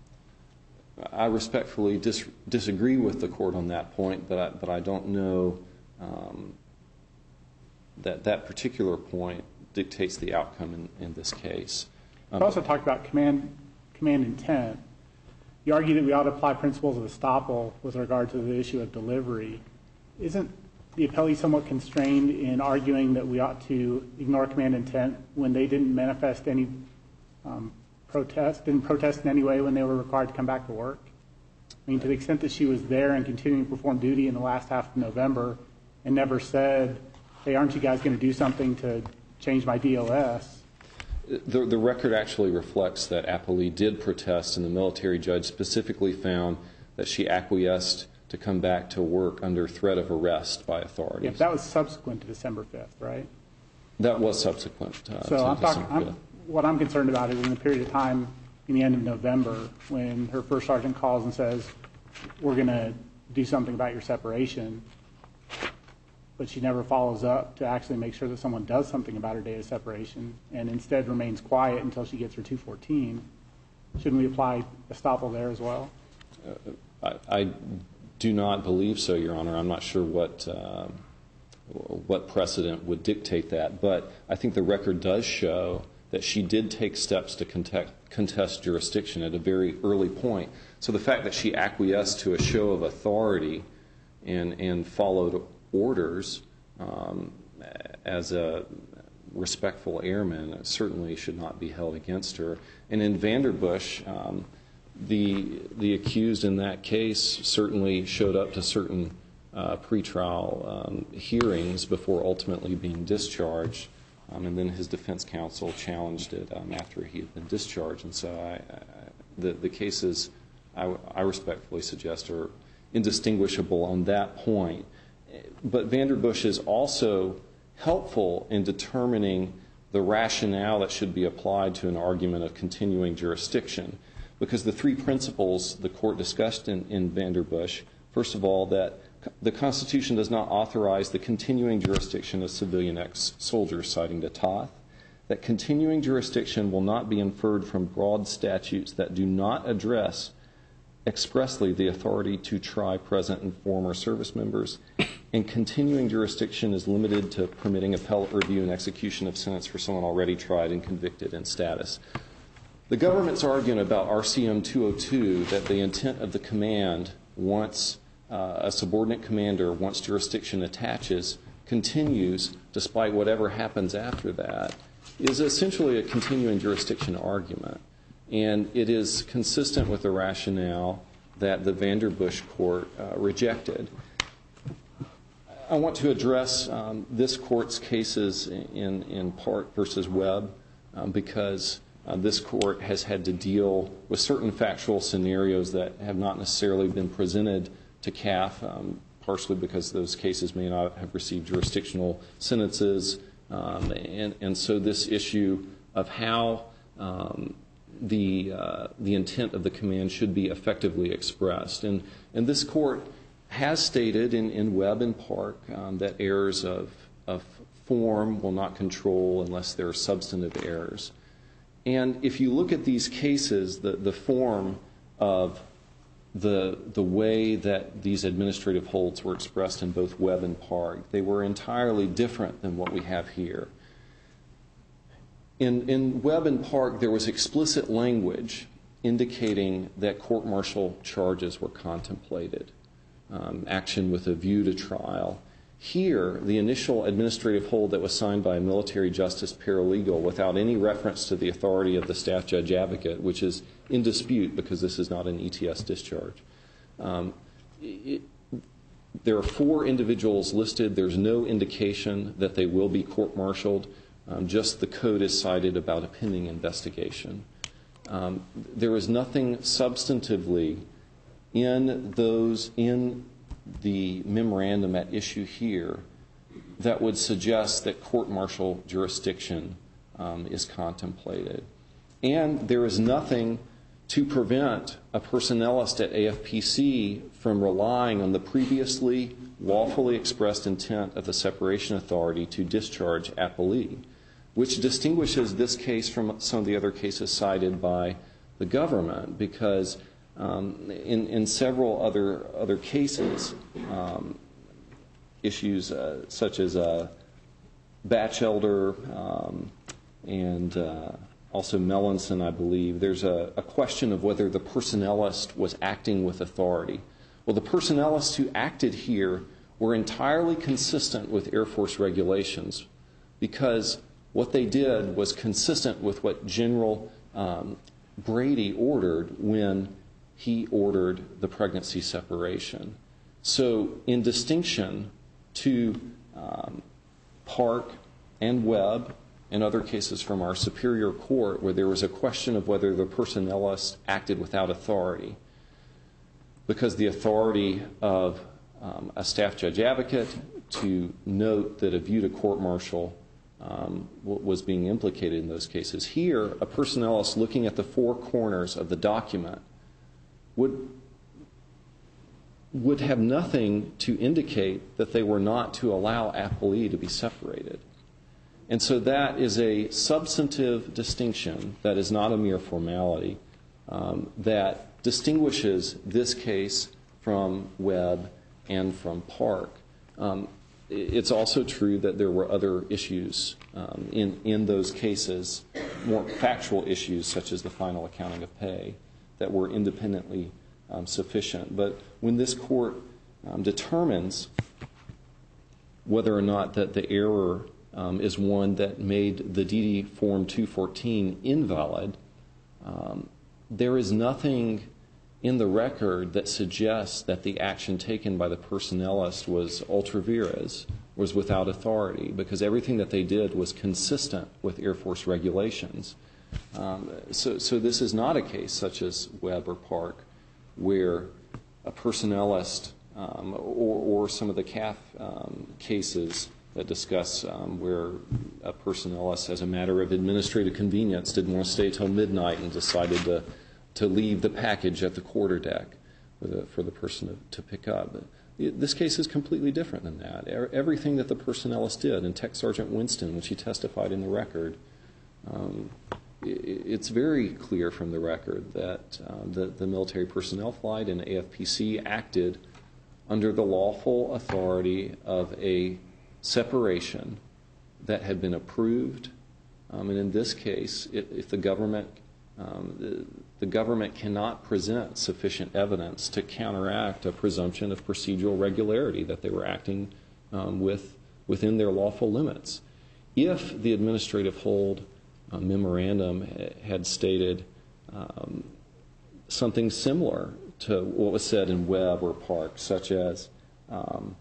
I respectfully dis- disagree with the court on that point, but I, but I don't know um, that that particular point dictates the outcome in, in this case. Um, We also talked about command, command intent. You argue that we ought to apply principles of estoppel with regard to the issue of delivery. Isn't the appellee somewhat constrained in arguing that we ought to ignore command intent when they didn't manifest any um, protest, didn't protest in any way when they were required to come back to work? I mean, to the extent that she was there and continuing to perform duty in the last half of November and never said, hey, aren't you guys going to do something to change my D L S? The, the record actually reflects that appellee did protest, and the military judge specifically found that she acquiesced to come back to work under threat of arrest by authorities. Yeah, that was subsequent to December fifth, right? That was subsequent uh, So to I'm talking, December I'm, fifth. what I'm concerned about is in the period of time in the end of November when her first sergeant calls and says, we're going to do something about your separation, but she never follows up to actually make sure that someone does something about her date of separation and instead remains quiet until she gets her two fourteen. Shouldn't we apply estoppel there as well? Uh, I, I do not believe so, Your Honor. I'm not sure what uh, what precedent would dictate that, but I think the record does show that she did take steps to contest, contest jurisdiction at a very early point. So the fact that she acquiesced to a show of authority and, and followed orders um, as a respectful airman certainly should not be held against her. And in Vanderbush, um, the the accused in that case certainly showed up to certain uh, pretrial um, hearings before ultimately being discharged, um, and then his defense counsel challenged it um, after he had been discharged. And so I, I, the the cases I, I respectfully suggest are indistinguishable on that point. But Vanderbush is also helpful in determining the rationale that should be applied to an argument of continuing jurisdiction, because the three principles the court discussed in, in Vanderbush, first of all, that the Constitution does not authorize the continuing jurisdiction of civilian ex-soldiers, citing the Toth, that continuing jurisdiction will not be inferred from broad statutes that do not address expressly the authority to try present and former service members, and continuing jurisdiction is limited to permitting appellate review and execution of sentence for someone already tried and convicted in status. The government's arguing about R C M two oh two that the intent of the command once uh, a subordinate commander, once jurisdiction attaches, continues despite whatever happens after that, is essentially a continuing jurisdiction argument. And it is consistent with the rationale that the Vanderbush court uh, rejected. I want to address um, this court's cases in, in Park versus Webb um, because uh, this court has had to deal with certain factual scenarios that have not necessarily been presented to C A F, um, partially because those cases may not have received jurisdictional sentences. Um, and, and so this issue of how um, the uh, the intent of the command should be effectively expressed. And, and this court has stated in, in Webb and Park um, that errors of, of form will not control unless there are substantive errors. And if you look at these cases, the, the form of the, the way that these administrative holds were expressed in both Webb and Park, they were entirely different than what we have here. In, in Webb and Park, there was explicit language indicating that court-martial charges were contemplated, um, action with a view to trial. Here, the initial administrative hold that was signed by a military justice paralegal without any reference to the authority of the staff judge advocate, which is in dispute because this is not an E T S discharge. Um, it, there are four individuals listed. There's no indication that they will be court-martialed. Um, just the code is cited about a pending investigation. um, there is nothing substantively in those, in the memorandum at issue here that would suggest that court-martial jurisdiction um, is contemplated. And there is nothing to prevent a personnelist at A F P C from relying on the previously lawfully expressed intent of the separation authority to discharge appellee, which distinguishes this case from some of the other cases cited by the government, because um, in, in several other, other cases, um, issues uh, such as uh, Batchelder um, and uh, also Melanson, I believe, there's a, a question of whether the personnelist was acting with authority. Well, the personnelists who acted here were entirely consistent with Air Force regulations, because what they did was consistent with what General um, Brady ordered when he ordered the pregnancy separation. So in distinction to um, Park and Webb and other cases from our superior court where there was a question of whether the personnelist acted without authority, because the authority of um, a staff judge advocate to note that a view to court-martial um, was being implicated in those cases. Here, a personnelist looking at the four corners of the document would would have nothing to indicate that they were not to allow appellee to be separated. And so that is a substantive distinction that is not a mere formality um, that distinguishes this case from Webb and from Park. Um, it's also true that there were other issues um, in, in those cases, more factual issues such as the final accounting of pay, that were independently um, sufficient. But when this court um, determines whether or not that the error um, is one that made the D D Form two fourteen invalid, um, there is nothing in the record that suggests that the action taken by the personnelist was ultra vires, was without authority, because everything that they did was consistent with Air Force regulations. Um, so, so this is not a case such as Webb or Park where a personnelist um, or, or some of the C A F um, cases that discuss um, where a personnelist, as a matter of administrative convenience, didn't want to stay till midnight and decided to to leave the package at the quarterdeck for the, for the person to, to pick up. This case is completely different than that. Everything that the personnelist did, and Tech Sergeant Winston, which he testified in the record, um, it's very clear from the record that uh, the, the military personnel flight and A F P C acted under the lawful authority of a separation that had been approved. Um, and in this case, if, if the government Um, the, the government cannot present sufficient evidence to counteract a presumption of procedural regularity that they were acting um, with within their lawful limits. If the administrative hold uh, memorandum had stated um, something similar to what was said in Webb or Park, such as um,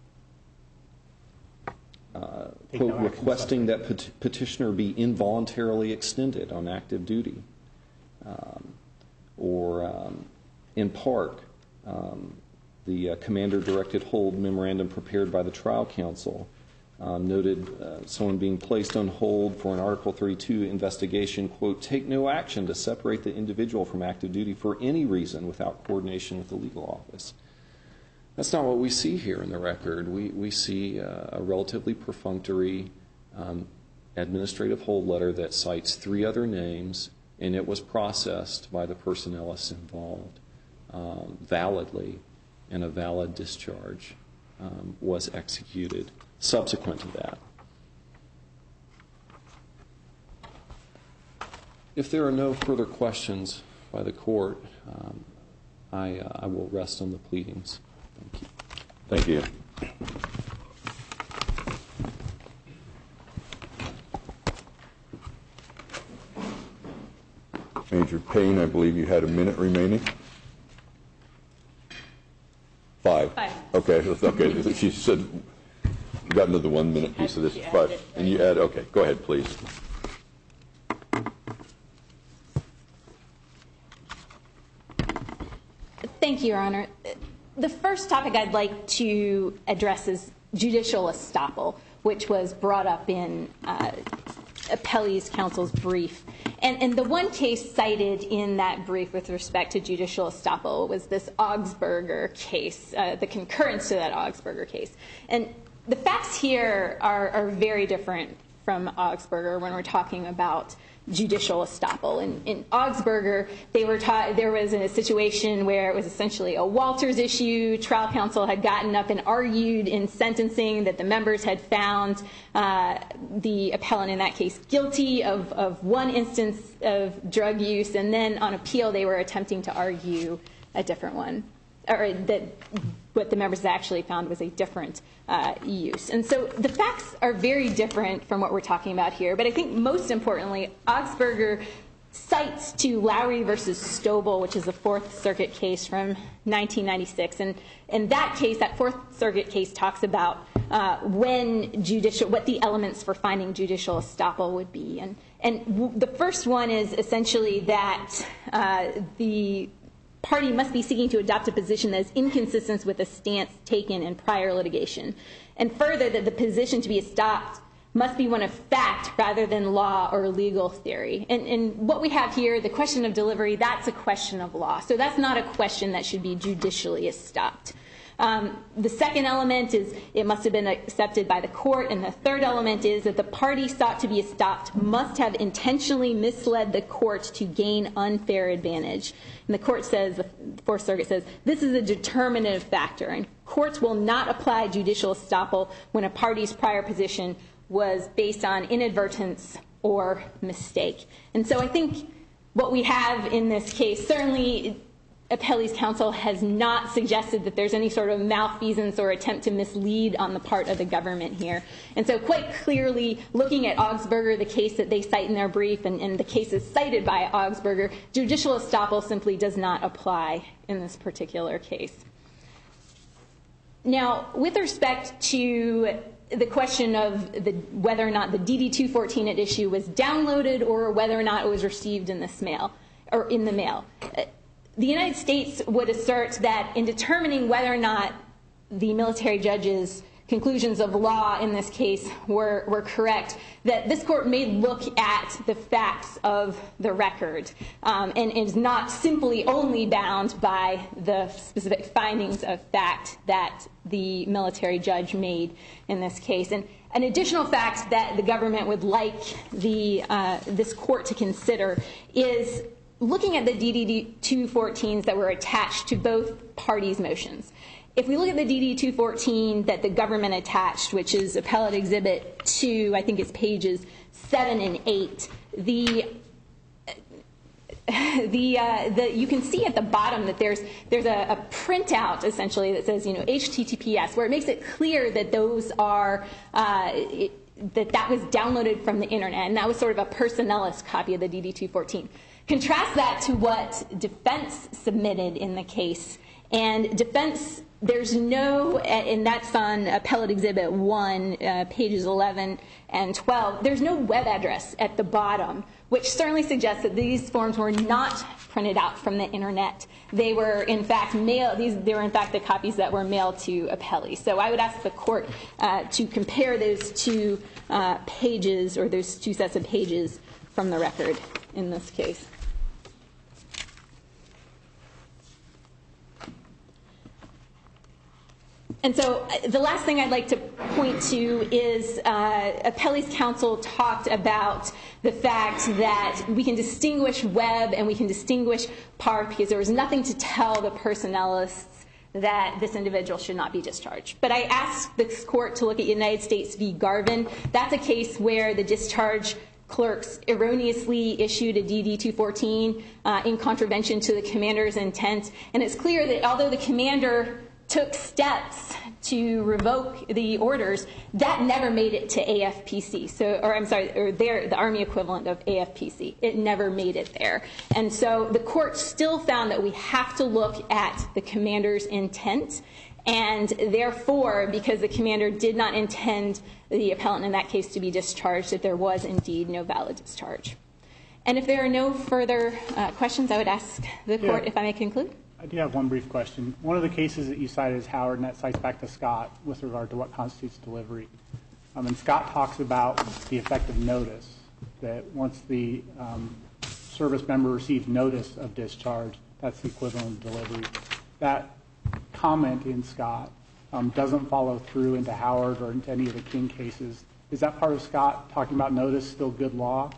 uh, quote, no requesting that pet- petitioner be involuntarily extended on active duty, Um, or um, in Park, um, the uh, commander-directed hold memorandum prepared by the trial counsel um, noted uh, someone being placed on hold for an Article thirty-two investigation, quote, take no action to separate the individual from active duty for any reason without coordination with the legal office. That's not what we see here in the record. We, we see uh, a relatively perfunctory um, administrative hold letter that cites three other names, and it was processed by the personnelists involved um, validly, and a valid discharge um, was executed subsequent to that. If there are no further questions by the court, um, I, uh, I will rest on the pleadings. Thank you. Thank you. Major Payne, I believe you had a minute remaining. Five. Five. Okay, okay. She said, got into the one minute piece of this. She added Five. it. And you add, okay, go ahead, please. Thank you, Your Honor. The first topic I'd like to address is judicial estoppel, which was brought up in uh, Appellee's counsel's brief. And, and the one case cited in that brief with respect to judicial estoppel was this Augsburger case, uh, the concurrence to that Augsburger case. And the facts here are, are very different from Augsburger when we're talking about judicial estoppel. In, in Augsburger, they were taught, there was a situation where it was essentially a Walters issue. Trial counsel had gotten up and argued in sentencing that the members had found uh, the appellant in that case guilty of, of one instance of drug use, and then on appeal they were attempting to argue a different one, or that what the members actually found was a different uh, use. And so the facts are very different from what we're talking about here. But I think most importantly, Augsburger cites to Lowry versus Stovall, which is a Fourth Circuit case from nineteen ninety-six. And in that case, that Fourth Circuit case talks about uh, when judicial, what the elements for finding judicial estoppel would be. And, and w- the first one is essentially that uh, the party must be seeking to adopt a position that is inconsistent with a stance taken in prior litigation. And further, that the position to be estopped must be one of fact rather than law or legal theory. And, and what we have here, the question of delivery, that's a question of law. So that's not a question that should be judicially estopped. Um, the second element is it must have been accepted by the court, and the third element is that the party sought to be estopped must have intentionally misled the court to gain unfair advantage. And the court says, the Fourth Circuit says, this is a determinative factor, and courts will not apply judicial estoppel when a party's prior position was based on inadvertence or mistake. And so I think what we have in this case, certainly Appellee's counsel has not suggested that there's any sort of malfeasance or attempt to mislead on the part of the government here. And so quite clearly, looking at Augsburger, the case that they cite in their brief, and, and the cases cited by Augsburger, judicial estoppel simply does not apply in this particular case. Now, with respect to the question of the, whether or not the D D two fourteen at issue was downloaded or whether or not it was received in this mail, or in the mail, the United States would assert that in determining whether or not the military judge's conclusions of law in this case were, were correct, that this court may look at the facts of the record um, and is not simply only bound by the specific findings of fact that the military judge made in this case. And an additional fact that the government would like the, uh, this court to consider is looking at the D D two fourteens that were attached to both parties' motions. If we look at the D D two fourteen that the government attached, which is Appellate Exhibit two, I think it's pages seven and eight, the the uh, the you can see at the bottom that there's there's a, a printout essentially that says, you know, H T T P S, where it makes it clear that those are uh, it, that that was downloaded from the internet, and that was sort of a personnelist copy of the D D two fourteen. Contrast that to what defense submitted in the case. And defense, there's no, and that's on Appellate Exhibit one, uh, pages eleven and twelve, there's no web address at the bottom, which certainly suggests that these forms were not printed out from the internet. They were, in fact, mailed, these, they were, in fact, the copies that were mailed to appellee. So I would ask the court uh, to compare those two uh, pages, or those two sets of pages from the record in this case. And so uh, the last thing I'd like to point to is uh, Appellee's counsel talked about the fact that we can distinguish Webb and we can distinguish Park because there was nothing to tell the personnelists that this individual should not be discharged. But I asked this court to look at United States v. Garvin. That's a case where the discharge clerks erroneously issued a D D two fourteen uh, in contravention to the commander's intent. And it's clear that although the commander took steps to revoke the orders, that never made it to A F P C. So, or I'm sorry, or their, the Army equivalent of A F P C. It never made it there. And so the court still found that we have to look at the commander's intent. And therefore, because the commander did not intend the appellant in that case to be discharged, that there was indeed no valid discharge. And if there are no further uh, questions, I would ask the court Yeah. if I may conclude. I do have one brief question. One of the cases that you cited is Howard, and that cites back to Scott with regard to what constitutes delivery. Um, and Scott talks about the effect of notice, that once the um, service member receives notice of discharge, that's the equivalent of delivery. That comment in Scott um, doesn't follow through into Howard or into any of the King cases. Is that part of Scott talking about notice still good law?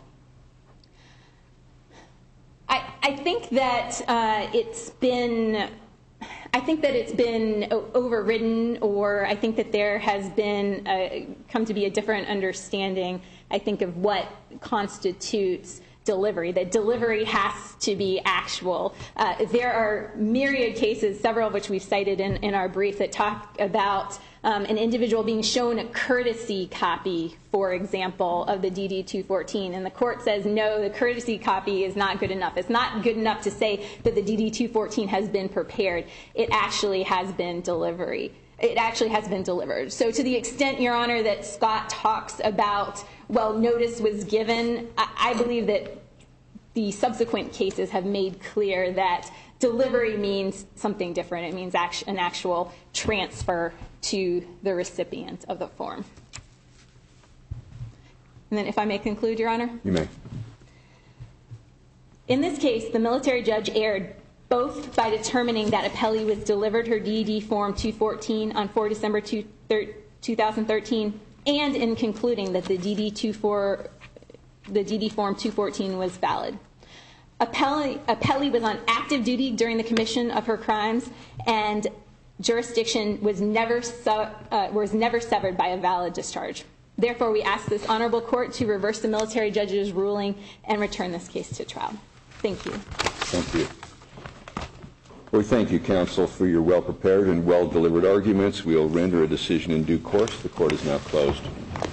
I, I think that uh, it's been, I think that it's been o- overridden, or I think that there has been a, come to be a different understanding, I think, of what constitutes delivery, that delivery has to be actual. Uh, there are myriad cases, several of which we've cited in, in our brief, that talk about um, an individual being shown a courtesy copy, for example, of the D D two fourteen, and the court says, no, the courtesy copy is not good enough. It's not good enough to say that the D D two fourteen has been prepared. It actually has been delivery. It actually has been delivered. So to the extent, Your Honor, that Scott talks about, well, notice was given, I, I believe that the subsequent cases have made clear that delivery means something different. It means act- an actual transfer to the recipient of the form. And then if I may conclude, Your Honor? You may. In this case, the military judge erred both by determining that Appelli was delivered her D D Form two fourteen on the fourth of December two thousand thirteen and in concluding that the D D two four, the D D Form two fourteen was valid. Appelli, Appelli was on active duty during the commission of her crimes, and jurisdiction was never, su- uh, was never severed by a valid discharge. Therefore, we ask this honorable court to reverse the military judge's ruling and return this case to trial. Thank you. Thank you. We thank you, counsel, for your well-prepared and well-delivered arguments. We'll render a decision in due course. The court is now closed.